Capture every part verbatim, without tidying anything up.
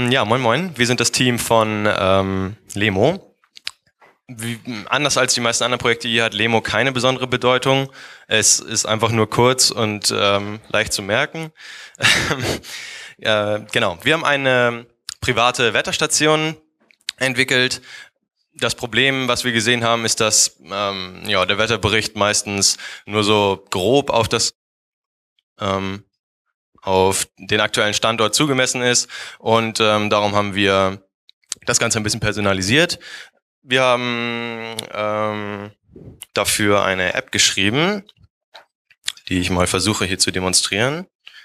Ja, moin moin. Wir sind das Team von ähm, Lemo. Wie, anders als die meisten anderen Projekte hier hat Lemo keine besondere Bedeutung. Es ist einfach nur kurz und ähm, leicht zu merken. äh, genau, wir haben eine private Wetterstation entwickelt. Das Problem, was wir gesehen haben, ist, dass ähm, ja, der Wetterbericht meistens nur so grob auf das ähm, auf den aktuellen Standort zugemessen ist und ähm, darum haben wir das Ganze ein bisschen personalisiert. Wir haben ähm, dafür eine App geschrieben, die ich mal versuche hier zu demonstrieren.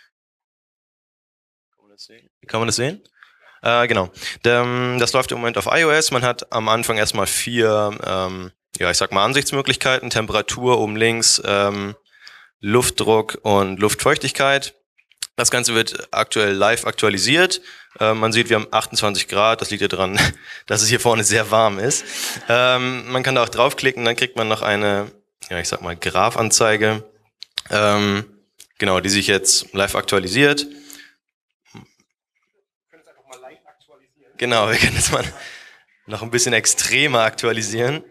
Kann man das sehen? Kann man das sehen? Äh, genau. Das läuft im Moment auf iOS. Man hat am Anfang erstmal vier, ähm, ja, ich sag mal Ansichtsmöglichkeiten: Temperatur oben links, ähm, Luftdruck und Luftfeuchtigkeit. Das Ganze wird aktuell live aktualisiert. Äh, man sieht, wir haben achtundzwanzig Grad. Das liegt ja daran, dass es hier vorne sehr warm ist. Ähm, man kann da auch draufklicken, dann kriegt man noch eine, ja, ich sag mal, Graphanzeige, ähm, genau, die sich jetzt live aktualisiert. Wir können es einfach mal live aktualisieren. Genau, wir können es mal noch ein bisschen extremer aktualisieren.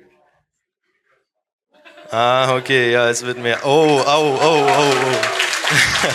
Ah, okay, ja, es wird mehr. Oh, oh, oh, oh, oh.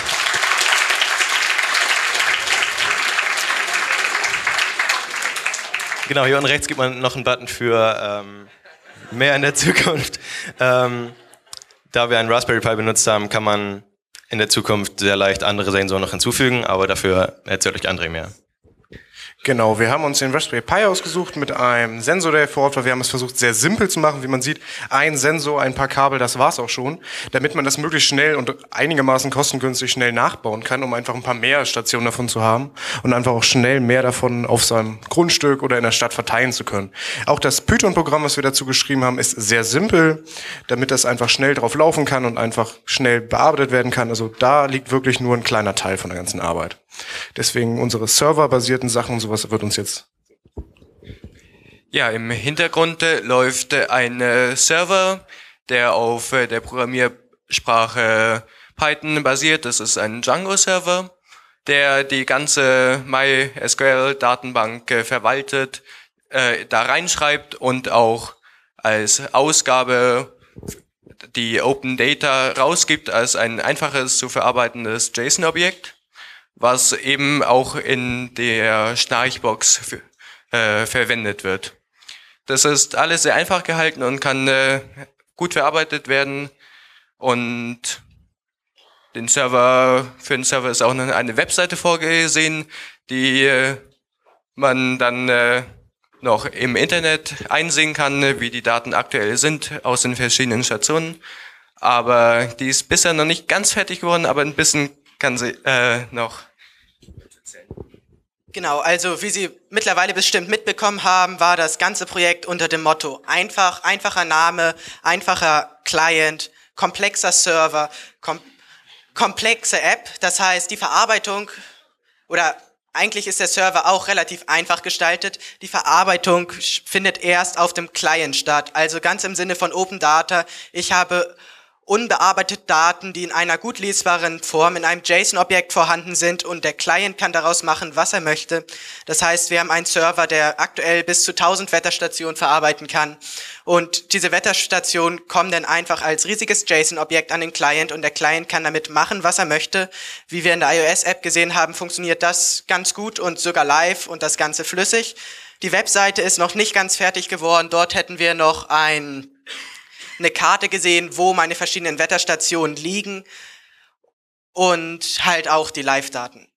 Genau, hier unten rechts gibt man noch einen Button für ähm, mehr in der Zukunft. Ähm, da wir einen Raspberry Pi benutzt haben, kann man in der Zukunft sehr leicht andere Sensoren noch hinzufügen, aber dafür erzählt euch André mehr. Genau, wir haben uns den Raspberry Pi ausgesucht mit einem Sensor, der vor Ort war. Wir haben es versucht, sehr simpel zu machen. Wie man sieht, ein Sensor, ein paar Kabel, das war's auch schon. Damit man das möglichst schnell und einigermaßen kostengünstig schnell nachbauen kann, um einfach ein paar mehr Stationen davon zu haben und einfach auch schnell mehr davon auf seinem Grundstück oder in der Stadt verteilen zu können. Auch das Python-Programm, was wir dazu geschrieben haben, ist sehr simpel, damit das einfach schnell drauf laufen kann und einfach schnell bearbeitet werden kann. Also da liegt wirklich nur ein kleiner Teil von der ganzen Arbeit. Deswegen unsere serverbasierten Sachen und sowas wird uns jetzt... Ja, im Hintergrund äh, läuft äh, ein äh, Server, der auf äh, der Programmiersprache Python basiert. Das ist ein Django-Server, der die ganze MySQL-Datenbank äh, verwaltet, äh, da reinschreibt und auch als Ausgabe die Open Data rausgibt als ein einfaches zu verarbeitendes JSON-Objekt, was eben auch in der Schnarchbox für, äh, verwendet wird. Das ist alles sehr einfach gehalten und kann äh, gut verarbeitet werden. Und den Server, für den Server ist auch eine Webseite vorgesehen, die äh, man dann äh, noch im Internet einsehen kann, wie die Daten aktuell sind aus den verschiedenen Stationen. Aber die ist bisher noch nicht ganz fertig geworden, aber ein bisschen kann sie äh, noch. Genau, also wie Sie mittlerweile bestimmt mitbekommen haben, war das ganze Projekt unter dem Motto einfach, einfacher Name, einfacher Client, komplexer Server, kom komplexe App. Das heißt, die Verarbeitung oder eigentlich ist der Server auch relativ einfach gestaltet. Die Verarbeitung findet erst auf dem Client statt, also ganz im Sinne von Open Data. Ich habe unbearbeitete Daten, die in einer gut lesbaren Form in einem JSON-Objekt vorhanden sind und der Client kann daraus machen, was er möchte. Das heißt, wir haben einen Server, der aktuell bis zu tausend Wetterstationen verarbeiten kann und diese Wetterstationen kommen dann einfach als riesiges JSON-Objekt an den Client und der Client kann damit machen, was er möchte. Wie wir in der iOS-App gesehen haben, funktioniert das ganz gut und sogar live und das Ganze flüssig. Die Webseite ist noch nicht ganz fertig geworden. Dort hätten wir noch ein eine Karte gesehen, wo meine verschiedenen Wetterstationen liegen und halt auch die Live-Daten.